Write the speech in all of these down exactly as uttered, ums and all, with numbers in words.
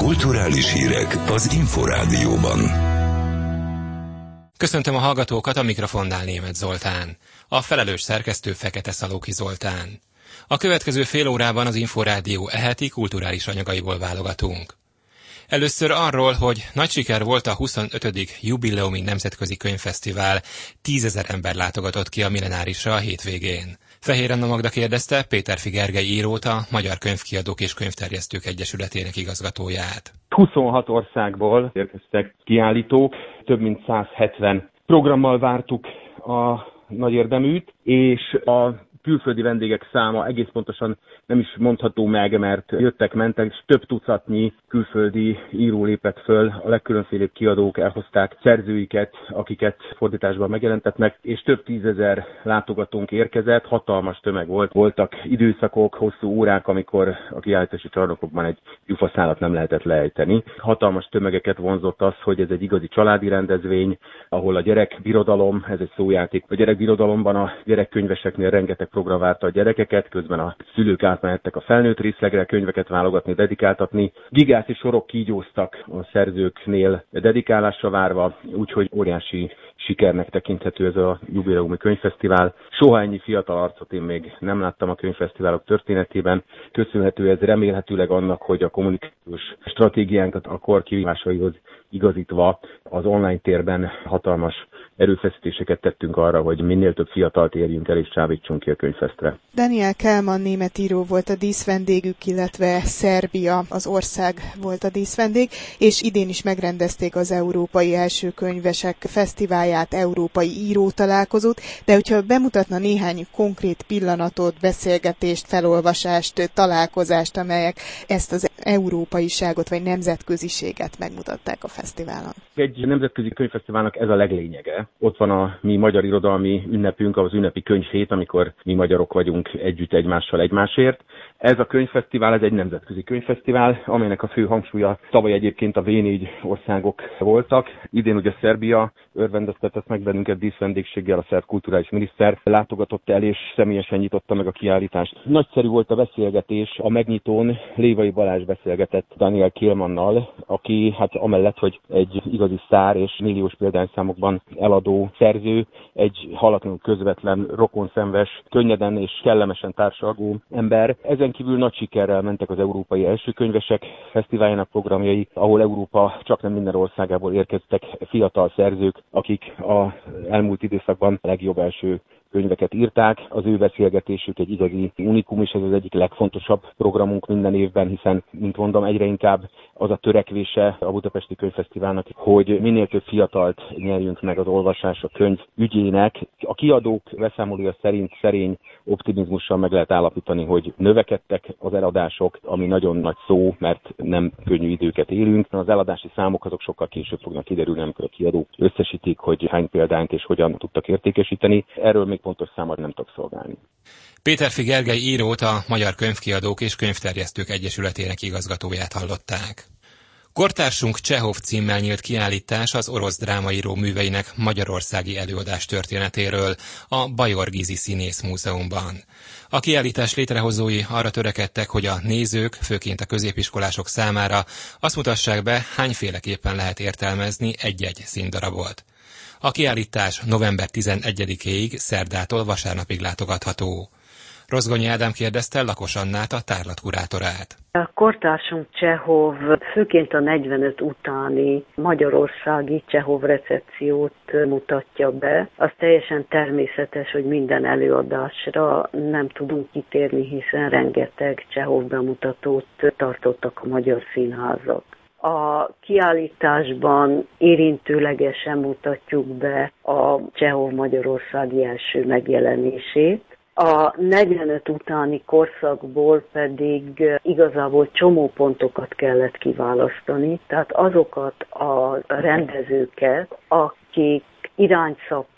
Kulturális hírek az Inforádióban. Köszöntöm a hallgatókat, a mikrofonnál Németh Zoltán. A felelős szerkesztő Fekete Szalóki Zoltán. A következő fél órában az Inforádió eheti kulturális anyagaiból válogatunk. Először arról, hogy nagy siker volt a huszonötödik jubileumi nemzetközi könyvfesztivál, tízezer ember látogatott ki a Millenárisra a hétvégén. Fehér Anna Magda kérdezte Péterfi Gergely írót, a Magyar Könyvkiadók és Könyvterjesztők Egyesületének igazgatóját. huszonhat országból érkeztek kiállítók, több mint százhetven programmal vártuk a nagy érdeműt, és a külföldi vendégek száma egész pontosan nem is mondható meg, mert jöttek-mentek, és több tucatnyi külföldi író lépett föl, a legkülönfélébb kiadók elhozták szerzőiket, akiket fordításban megjelentetnek, és több tízezer látogatónk érkezett, hatalmas tömeg volt. Voltak időszakok, hosszú órák, amikor a kiállítási csarnokokban egy gyufaszálat nem lehetett lejteni. Hatalmas tömegeket vonzott az, hogy ez egy igazi családi rendezvény, ahol a gyerekbirodalom, ez egy szójáték, a gyerekbirodalomban a gyerekkönyveseknél rengeteg program várta a gyerekeket, közben a szülők átmehettek a felnőtt részlegre könyveket válogatni, dedikáltatni. Gigászi sorok kígyóztak a szerzőknél dedikálásra várva, úgyhogy óriási sikernek tekinthető ez a jubileumi könyvfesztivál. Soha ennyi fiatal arcot én még nem láttam a könyvfesztiválok történetében. Köszönhető ez remélhetőleg annak, hogy a kommunikációs stratégiánkat a kor kihívásaihoz igazítva az online térben hatalmas erőfeszítéseket tettünk arra, hogy minél több fiatalt érjünk el és csábítsunk ki a könyvfesztre. Daniel Kálmán német író volt a díszvendégük, illetve Szerbia az ország volt a díszvendég, és idén is megrendezték az Európai Első Könyvesek Fesztiválját, Európai Író Találkozót, de hogyha bemutatna néhány konkrét pillanatot, beszélgetést, felolvasást, találkozást, amelyek ezt az európaiságot vagy nemzetköziséget megmutatták a fesztiválon. Egy nemzetközi könyvfesztiválnak ez a leglényege. Ott van a mi magyar irodalmi ünnepünk, az ünnepi könyvhét, amikor mi magyarok vagyunk együtt egymással egymásért. Ez a könyvfesztivál, ez egy nemzetközi könyvfesztivál, amelynek a fő hangsúlya tavaly egyébként a vé négy országok voltak. Idén ugye Szerbia örvendeztetett meg bennünket díszvendégséggel, a szerb kulturális miniszter látogatott el és személyesen nyitotta meg a kiállítást. Nagyszerű volt a beszélgetés, a megnyitón Lévai Balázs beszélgetett Daniel Kálmánnal, aki hát amellett, hogy egy igazi sztár és milliós példányszámokban eladó szerző, egy hallatlanul közvetlen, rokonszenves, könnyeden és kellemesen társalgó ember. Ezen kívül nagy sikerrel mentek az Európai Első Könyvesek Fesztiváljának programjai, ahol Európa csaknem minden országából érkeztek fiatal szerzők, akik az elmúlt időszakban a legjobb első könyveket írták. Az ő beszélgetésük egy igazi unikum, és ez az egyik legfontosabb programunk minden évben, hiszen, mint mondom, egyre inkább az a törekvése a Budapesti Könyvfesztiválnak, hogy minél több fiatalt nyerjünk meg az olvasás a könyv ügyének. A kiadók beszámolója szerint szerény optimizmussal meg lehet állapítani, hogy növekedtek az eladások, ami nagyon nagy szó, mert nem könnyű időket élünk. Az eladási számok azok sokkal később fognak kiderülni, amikor a kiadók összesítik, hogy hány példányt és hogyan tudtak értékesíteni. Erről még pontos számot nem tudok szolgálni. Péterfi Gergely írót, a Magyar Könyvkiadók és Könyvterjesztők Egyesületének igazgatóját hallották. Kortársunk Csehov címmel nyílt kiállítás az orosz drámaíró műveinek magyarországi előadás történetéről a Bajor Gizi Színész Múzeumban. A kiállítás létrehozói arra törekedtek, hogy a nézők, főként a középiskolások számára azt mutassák be, hányféleképpen lehet értelmezni egy-egy színdarabot. A kiállítás november tizenegyedikéig, szerdától vasárnapig látogatható. Rozgonyi Ádám kérdezte Lakos Annát, a tárlat kurátorát. A kortársunk Csehov főként a negyvenöt utáni magyarországi Csehov recepciót mutatja be. Az teljesen természetes, hogy minden előadásra nem tudunk kitérni, hiszen rengeteg Csehov bemutatót tartottak a magyar színházak. A kiállításban érintőlegesen mutatjuk be a Csehov magyarországi első megjelenését. A negyvenöt utáni korszakból pedig igazából csomópontokat kellett kiválasztani, tehát azokat a rendezőket, akik irányt szabtak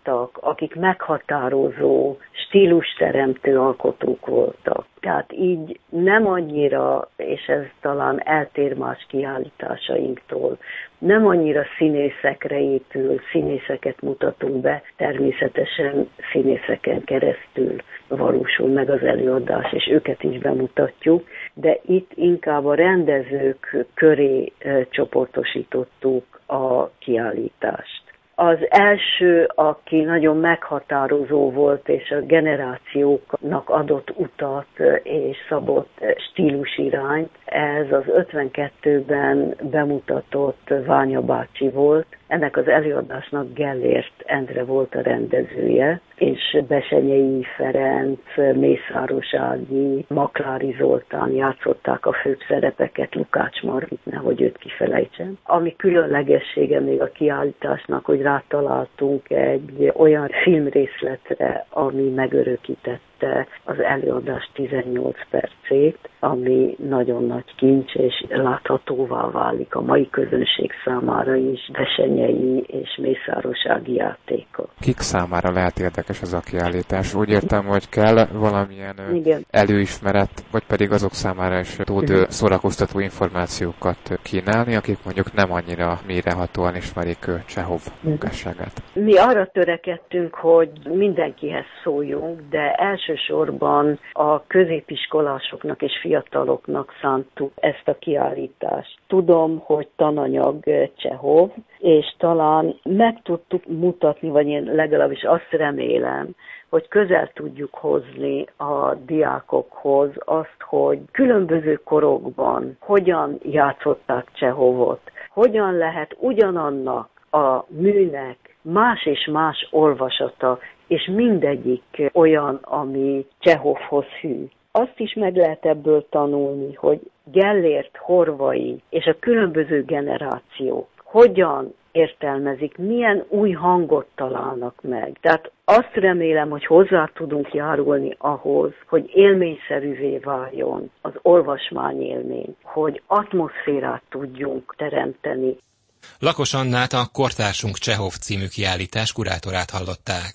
voltak, akik meghatározó, stílusteremtő alkotók voltak. Tehát így nem annyira, és ez talán eltér más kiállításainktól, nem annyira színészekre épül, színészeket mutatunk be, természetesen színészeken keresztül valósul meg az előadás, és őket is bemutatjuk, de itt inkább a rendezők köré csoportosítottuk a kiállítást. Az első, aki nagyon meghatározó volt, és a generációknak adott utat és szabott stílusirányt, ez az ötvenkettőben bemutatott Ványa bácsi volt. Ennek az előadásnak Gellért Endre volt a rendezője, és Besenyei Ferenc, Mészáros Ági, Maklári Zoltán játszották a főbb szerepeket, Lukács Margit, nehogy őt kifelejtsem. Ami különlegessége még a kiállításnak, hogy rátaláltunk egy olyan filmrészletre, ami megörökítette az előadás tizennyolc percét, ami nagyon nagy kincs, és láthatóvá válik a mai közönség számára is Besenyei és Mészáros Ági játéka. Kik számára lehet érdekes ez a kiállítás? Úgy értem, hogy kell valamilyen Igen. előismeret, vagy pedig azok számára is tud szórakoztató információkat kínálni, akik mondjuk nem annyira mélyrehatóan ismerik Csehov munkásságát. Mi arra törekedtünk, hogy mindenkihez szóljunk, de elsősorban a középiskolásoknak és fiataloknak szántuk ezt a kiállítást. Tudom, hogy tananyag Csehov, és talán meg tudtuk mutatni, vagy én legalábbis azt remélem, hogy közel tudjuk hozni a diákokhoz azt, hogy különböző korokban hogyan játszották Csehovot, hogyan lehet ugyanannak a műnek más és más olvasata, és mindegyik olyan, ami Csehovhoz hű. Azt is meg lehet ebből tanulni, hogy Gellért, Horvai és a különböző generációk hogyan értelmezik, milyen új hangot találnak meg. Tehát azt remélem, hogy hozzá tudunk járulni ahhoz, hogy élményszerűvé váljon az olvasmányélmény, hogy atmoszférát tudjunk teremteni. Lakos Annát, a Kortársunk Csehov című kiállítás kurátorát hallották.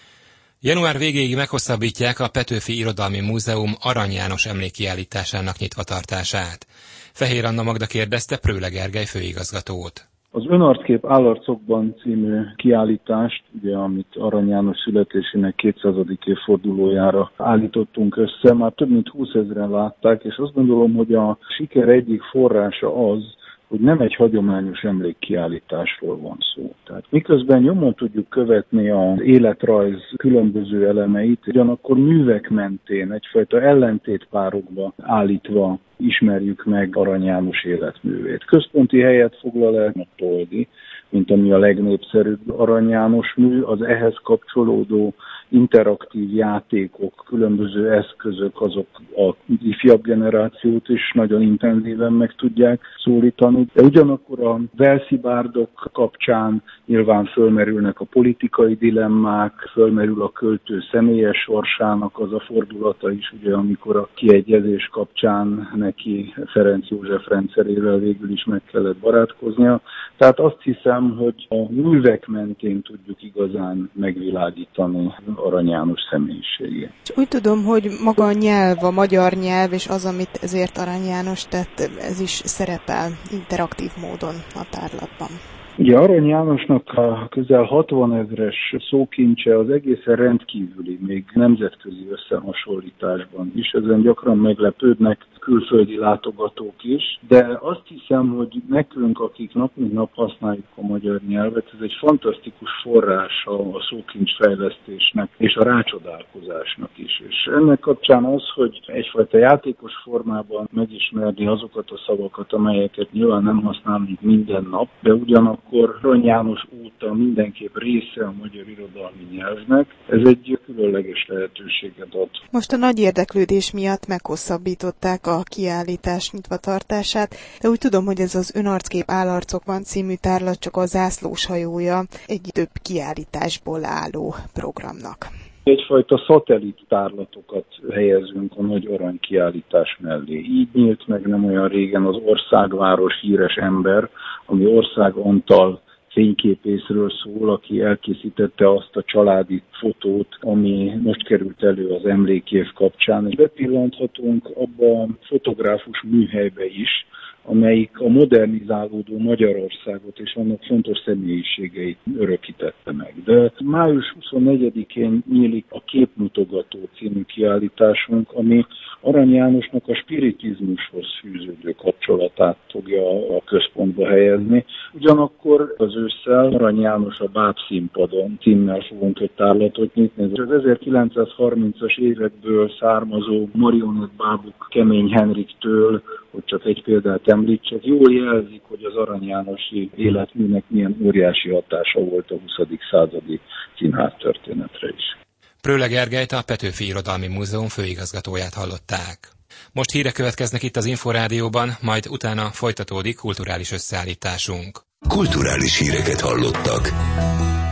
Január végéig meghosszabbítják a Petőfi Irodalmi Múzeum Arany János emlékkiállításának nyitvatartását. Fehér Anna Magda kérdezte Prőle Gergely főigazgatót. Az Önarckép állarcokban című kiállítást, ugye, amit Arany János születésének kétszázadik évfordulójára állítottunk össze, már több mint húszezren látták, és azt gondolom, hogy a siker egyik forrása az, hogy nem egy hagyományos emlékkiállításról van szó. Tehát miközben nyomon tudjuk követni az életrajz különböző elemeit, ugyanakkor művek mentén egyfajta ellentétpárokba állítva ismerjük meg Arany János életművét. Központi helyet foglal el a Toldi, mint ami a legnépszerűbb Arany János mű, az ehhez kapcsolódó interaktív játékok, különböző eszközök, azok a ifjabb generációt is nagyon intenzíven meg tudják szólítani. De ugyanakkor a velszibárdok kapcsán nyilván fölmerülnek a politikai dilemmák, fölmerül a költő személyes sorsának az a fordulata is, ugye, amikor a kiegyezés kapcsán neki Ferenc József rendszerével végül is meg kellett barátkoznia. Tehát azt hiszem, hogy a művek mentén tudjuk igazán megvilágítani Arany János személyiségét. Úgy tudom, hogy maga a nyelv, a magyar nyelv, és az, amit ezért Arany János tett, ez is szerepel interaktív módon a tárlatban. Ugye Arany Jánosnak a közel hatvanezres szókincse az egészen rendkívüli, még nemzetközi összehasonlításban is. Ezen gyakran meglepődnek külföldi látogatók is, de azt hiszem, hogy nekünk, akik nap mint nap használjuk a magyar nyelvet, ez egy fantasztikus forrása a szókincsfejlesztésnek és a rácsodálkozásnak is. És ennek kapcsán az, hogy egyfajta játékos formában megismerni azokat a szavakat, amelyeket nyilván nem használunk minden nap, de ugyanakkor akkor Arany János óta mindenképp része a magyar irodalmi nyelvnek. Ez egy különleges lehetőséget ad. Most a nagy érdeklődés miatt meghosszabbították a kiállítás nyitvatartását, de úgy tudom, hogy ez az Önarckép állarcokban című tárlat csak a zászlós hajója egy több kiállításból álló programnak. Egyfajta szatellit tárlatokat helyezünk a nagy aranykiállítás mellé. Így nyílt meg nem olyan régen az Országváros híres ember, ami Ország Antal fényképészről szól, aki elkészítette azt a családi fotót, ami most került elő az emlékév kapcsán. És bepillanthatunk abba a fotográfus műhelybe is, amelyik a modernizálódó Magyarországot és annak fontos személyiségeit örökítette meg. De május huszonnegyedikén nyílik a Képmutogató című kiállításunk, ami Arany Jánosnak a spiritizmushoz fűződő kapcsolatát fogja a központba helyezni. Ugyanakkor az ősszel Arany János a Bábszínpadon címmel fogunk egy tárlatot nyitni. Az ezerkilencszázharmincas évekből származó marionett bábuk Kemény Henriktől, hogy csak egy példát említsek, jól jelzik, hogy az Arany Jánosi életműnek milyen óriási hatása volt a huszadik századi színház történetre is. Prölle Gergelyt, a Petőfi Irodalmi Múzeum főigazgatóját hallották. Most hírek következnek itt az Inforádióban, majd utána folytatódik kulturális összeállításunk. Kulturális híreket hallottak.